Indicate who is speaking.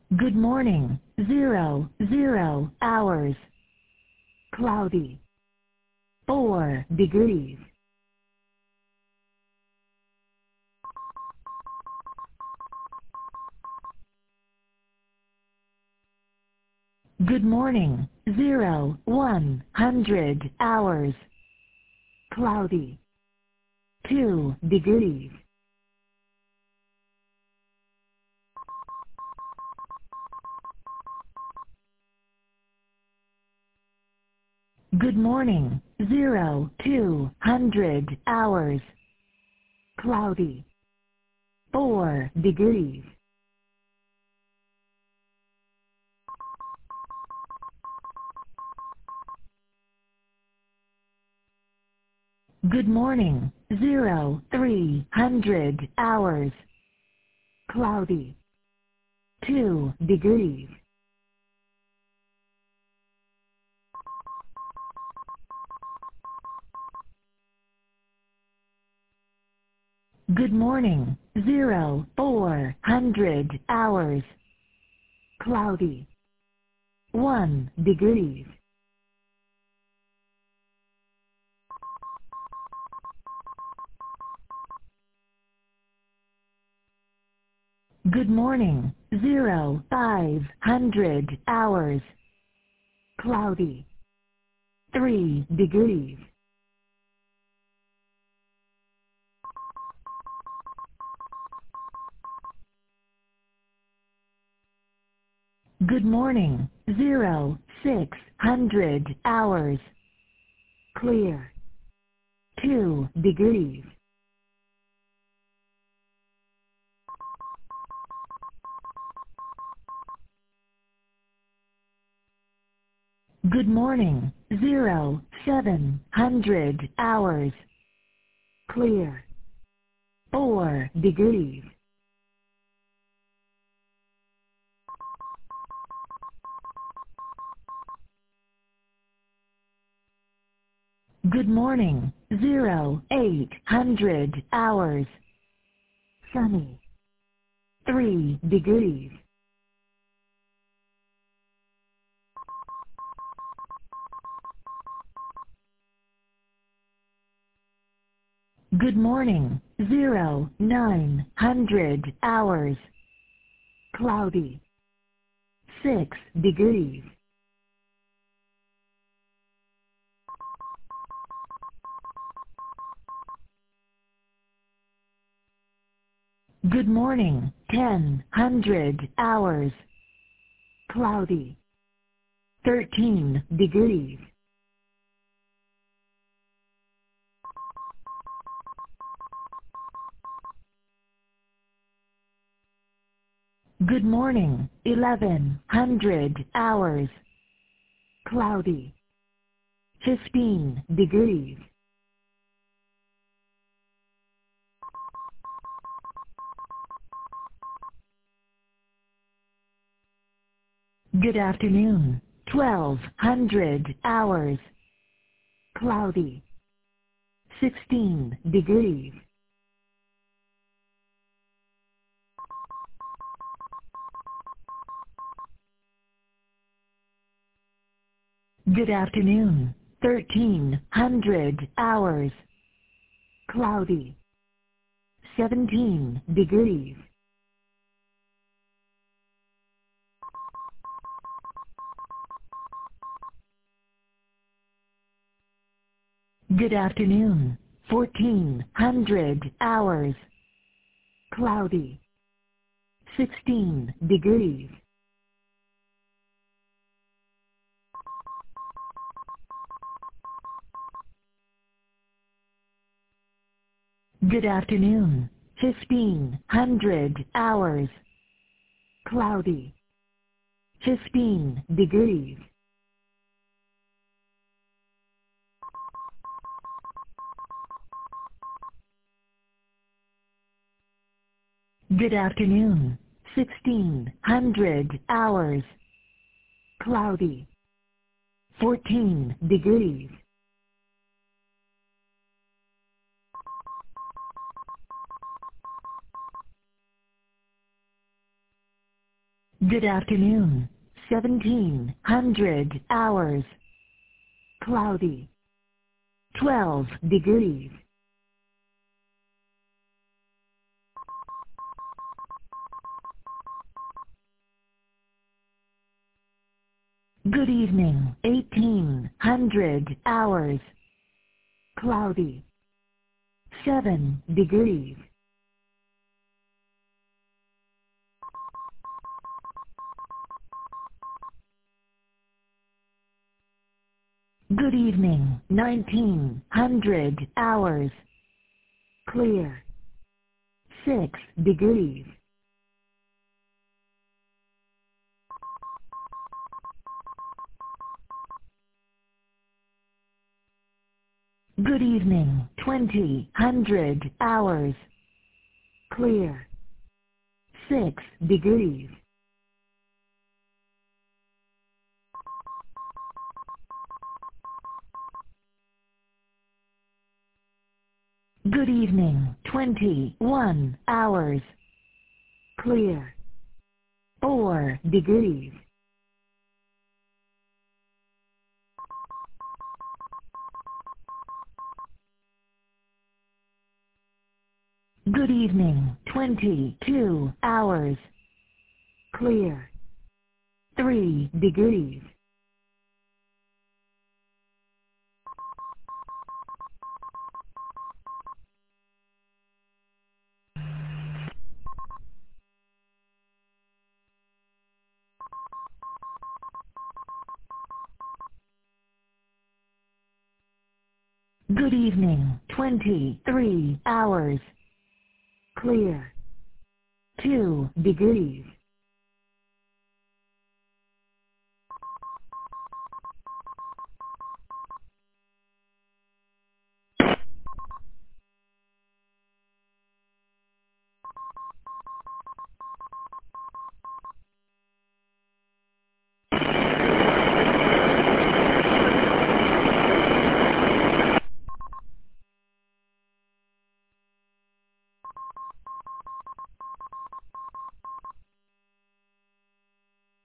Speaker 1: Good morning. 00 hours. Cloudy. 4 degrees. Good morning. 100 hours. Cloudy. 2 degrees. Good morning. 200 hours. Cloudy. 4 degrees. Good morning. 300 hours. Cloudy. 2 degrees. Good morning. 400 hours. Cloudy. 1 degrees. Good morning. 500 hours. Cloudy. 3 degrees. Good morning. 600 hours. Clear. 2 degrees. Good morning. 700 hours. Clear. 4 degrees. Good morning. 800 hours. Sunny. 3 degrees. Good morning. 900 hours. Cloudy. 6 degrees. Good morning. 1000 hours. Cloudy. 13 degrees. Good morning. 1100 hours. Cloudy. 15 degrees. Good afternoon. 1200 hours. Cloudy. 16 degrees. Good afternoon. 1300 hours. Cloudy. 17 degrees. Good afternoon. 1400 hours. Cloudy. 16 degrees. Good afternoon. 1500 hours. Cloudy. 15 degrees. Good afternoon. 1600 hours. Cloudy. 14 degrees. Good afternoon. 1700 hours. Cloudy. 12 degrees. Good evening. 1800 hours. Cloudy. 7 degrees. Good evening. 1900 hours. Clear. 6 degrees. Good evening. 2000 hours. Clear. 6 degrees. Good evening. 21 hours. Clear. 4 degrees. Good evening. 22 hours. Clear. 3 degrees. Good evening. 23 hours. Clear. 2 degrees.